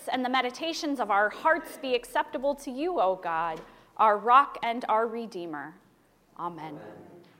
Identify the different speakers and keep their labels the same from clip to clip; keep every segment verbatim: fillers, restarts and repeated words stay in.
Speaker 1: words and the meditations of our hearts be acceptable to you, O God, our rock and our Redeemer. Amen. Amen.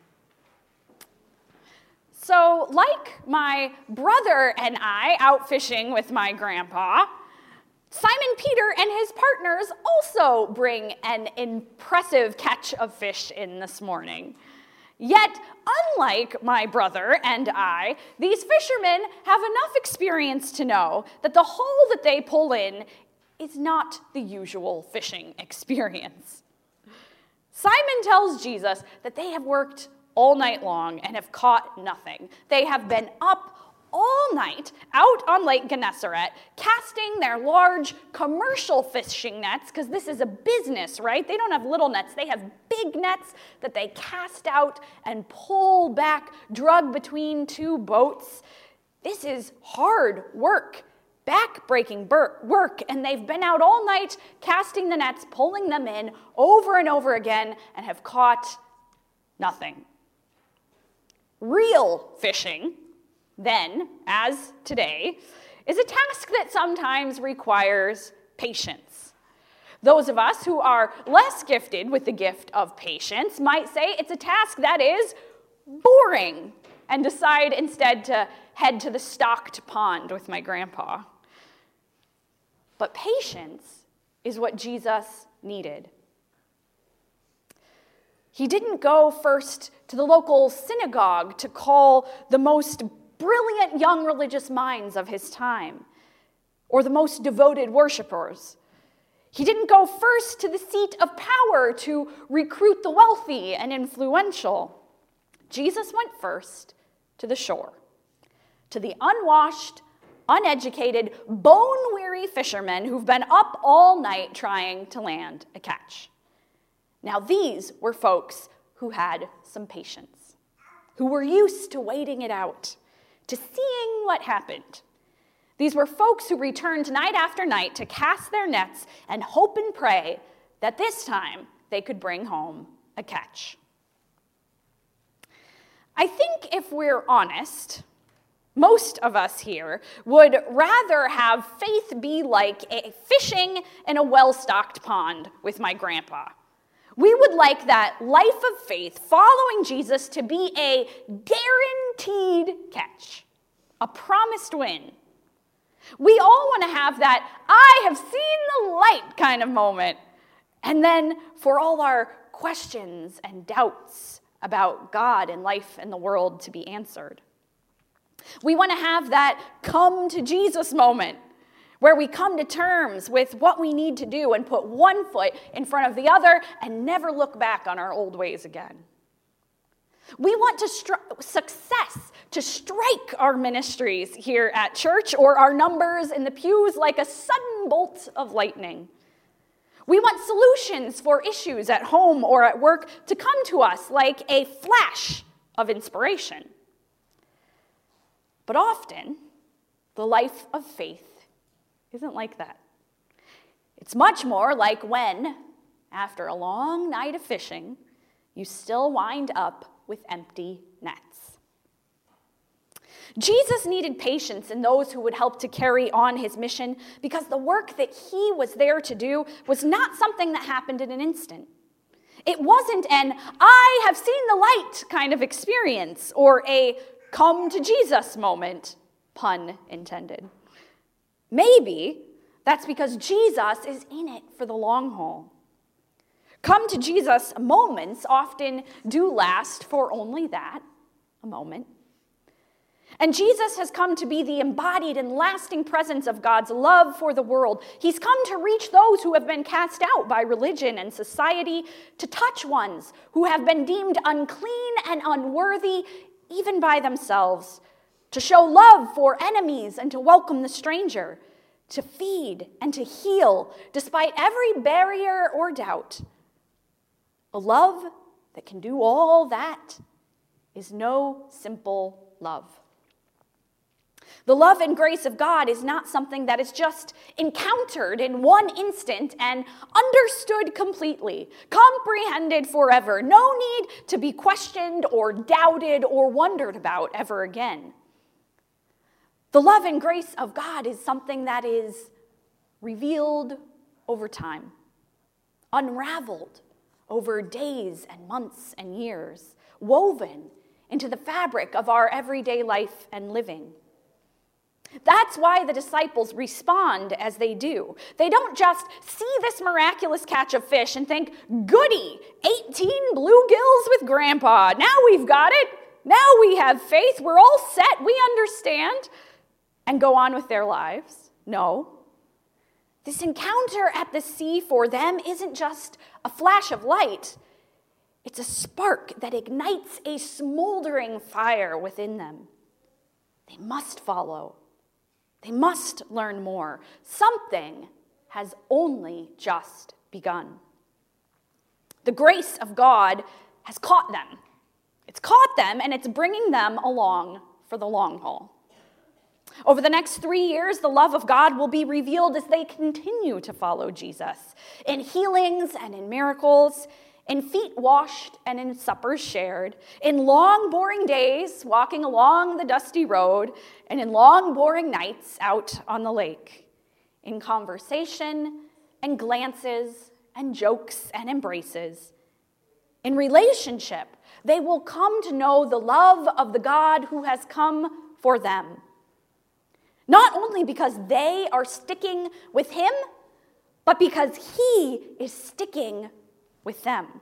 Speaker 1: So, like my brother and I out fishing with my grandpa, Simon Peter and his partners also bring an impressive catch of fish in this morning. Yet, unlike my brother and I, these fishermen have enough experience to know that the hole that they pull in is not the usual fishing experience. Simon tells Jesus that they have worked all night long and have caught nothing. They have been up all night out on Lake Gennesaret, casting their large commercial fishing nets, because this is a business, right? They don't have little nets. They have big nets that they cast out and pull back, drug between two boats. This is hard work, back-breaking work, and they've been out all night casting the nets, pulling them in over and over again, and have caught nothing. Real fishing, then, as today, is a task that sometimes requires patience. Those of us who are less gifted with the gift of patience might say it's a task that is boring and decide instead to head to the stocked pond with my grandpa. But patience is what Jesus needed. He didn't go first to the local synagogue to call the most brilliant young religious minds of his time, or the most devoted worshipers. He didn't go first to the seat of power to recruit the wealthy and influential. Jesus went first to the shore, to the unwashed, uneducated, bone-weary fishermen who've been up all night trying to land a catch. Now, these were folks who had some patience, who were used to waiting it out, to seeing what happened. These were folks who returned night after night to cast their nets and hope and pray that this time they could bring home a catch. I think if we're honest, most of us here would rather have faith be like a fishing in a well-stocked pond with my grandpa. We would like that life of faith following Jesus to be a guaranteed catch, a promised win. We all want to have that I have seen the light kind of moment. And then for all our questions and doubts about God and life and the world to be answered. We want to have that come to Jesus moment, where we come to terms with what we need to do and put one foot in front of the other and never look back on our old ways again. We want to stri- success to strike our ministries here at church or our numbers in the pews like a sudden bolt of lightning. We want solutions for issues at home or at work to come to us like a flash of inspiration. But often, the life of faith isn't like that. It's much more like when, after a long night of fishing, you still wind up with empty nets. Jesus needed patience in those who would help to carry on his mission because the work that he was there to do was not something that happened in an instant. It wasn't an I have seen the light kind of experience or a come to Jesus moment, pun intended. Maybe that's because Jesus is in it for the long haul. Come to Jesus moments often do last for only that, a moment. And Jesus has come to be the embodied and lasting presence of God's love for the world. He's come to reach those who have been cast out by religion and society, to touch ones who have been deemed unclean and unworthy even by themselves, to show love for enemies and to welcome the stranger, to feed and to heal despite every barrier or doubt. A love that can do all that is no simple love. The love and grace of God is not something that is just encountered in one instant and understood completely, comprehended forever. No need to be questioned or doubted or wondered about ever again. The love and grace of God is something that is revealed over time, unraveled over days and months and years, woven into the fabric of our everyday life and living. That's why the disciples respond as they do. They don't just see this miraculous catch of fish and think, goody, eighteen bluegills with Grandpa. Now we've got it. Now we have faith. We're all set. We understand. And go on with their lives. No. This encounter at the sea for them isn't just a flash of light. It's a spark that ignites a smoldering fire within them. They must follow. They must learn more. Something has only just begun. The grace of God has caught them. It's caught them, and it's bringing them along for the long haul. Over the next three years, the love of God will be revealed as they continue to follow Jesus in healings and in miracles, in feet washed and in suppers shared, in long, boring days walking along the dusty road, and in long, boring nights out on the lake, in conversation and glances and jokes and embraces. In relationship, they will come to know the love of the God who has come for them. Not only because they are sticking with him, but because he is sticking with them.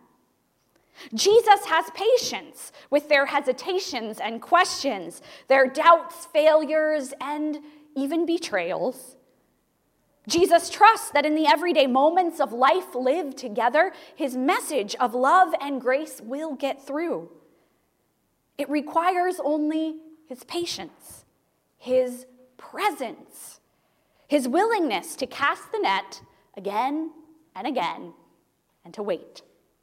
Speaker 1: Jesus has patience with their hesitations and questions, their doubts, failures, and even betrayals. Jesus trusts that in the everyday moments of life lived together, his message of love and grace will get through. It requires only his patience, his presence, his willingness to cast the net again and again and to wait.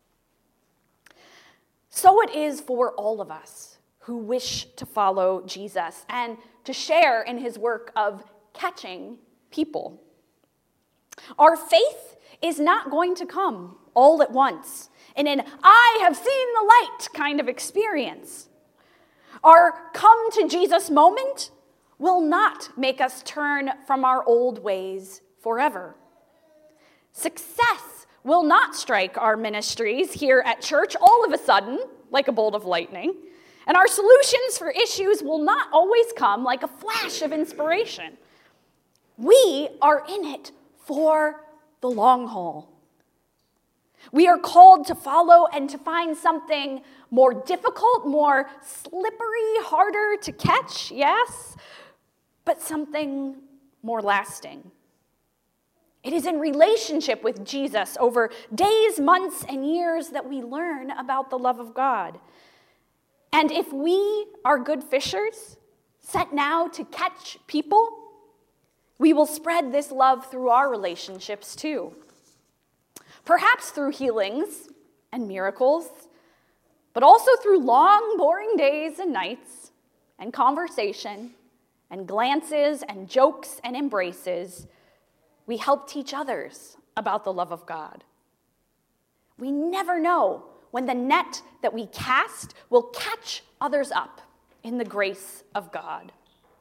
Speaker 1: So it is for all of us who wish to follow Jesus and to share in his work of catching people. Our faith is not going to come all at once in an I have seen the light kind of experience. Our come to Jesus moment will not make us turn from our old ways forever. Success will not strike our ministries here at church all of a sudden, like a bolt of lightning, and our solutions for issues will not always come like a flash of inspiration. We are in it for the long haul. We are called to follow and to find something more difficult, more slippery, harder to catch, yes, but something more lasting. It is in relationship with Jesus over days, months, and years that we learn about the love of God. And if we are good fishers, set now to catch people, we will spread this love through our relationships too. Perhaps through healings and miracles, but also through long, boring days and nights, and conversation, and glances, and jokes, and embraces. We help teach others about the love of God. We never know when the net that we cast will catch others up in the grace of God.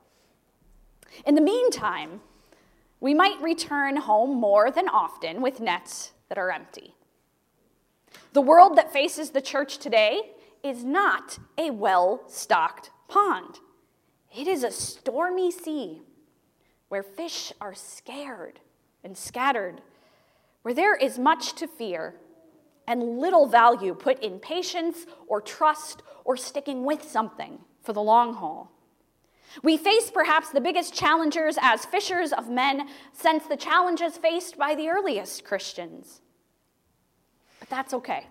Speaker 1: In the meantime, we might return home more than often with nets that are empty. The world that faces the church today is not a well-stocked pond. It is a stormy sea where fish are scared and scattered, where there is much to fear and little value put in patience or trust or sticking with something for the long haul. We face perhaps the biggest challengers as fishers of men since the challenges faced by the earliest Christians. But that's okay.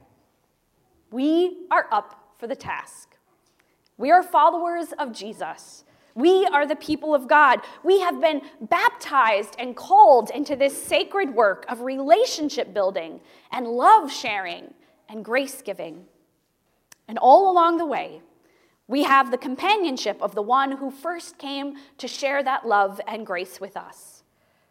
Speaker 1: We are up for the task. We are followers of Jesus. We are the people of God. We have been baptized and called into this sacred work of relationship building and love sharing and grace giving. And all along the way, we have the companionship of the one who first came to share that love and grace with us.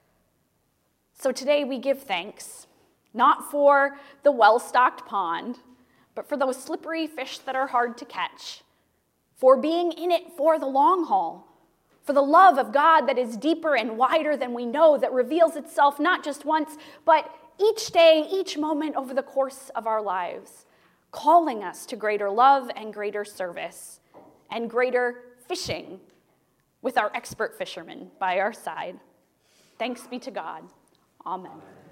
Speaker 1: So today we give thanks, not for the well-stocked pond, but for those slippery fish that are hard to catch, for being in it for the long haul, for the love of God that is deeper and wider than we know, that reveals itself not just once, but each day, each moment over the course of our lives, calling us to greater love and greater service and greater fishing with our expert fishermen by our side. Thanks be to God. Amen.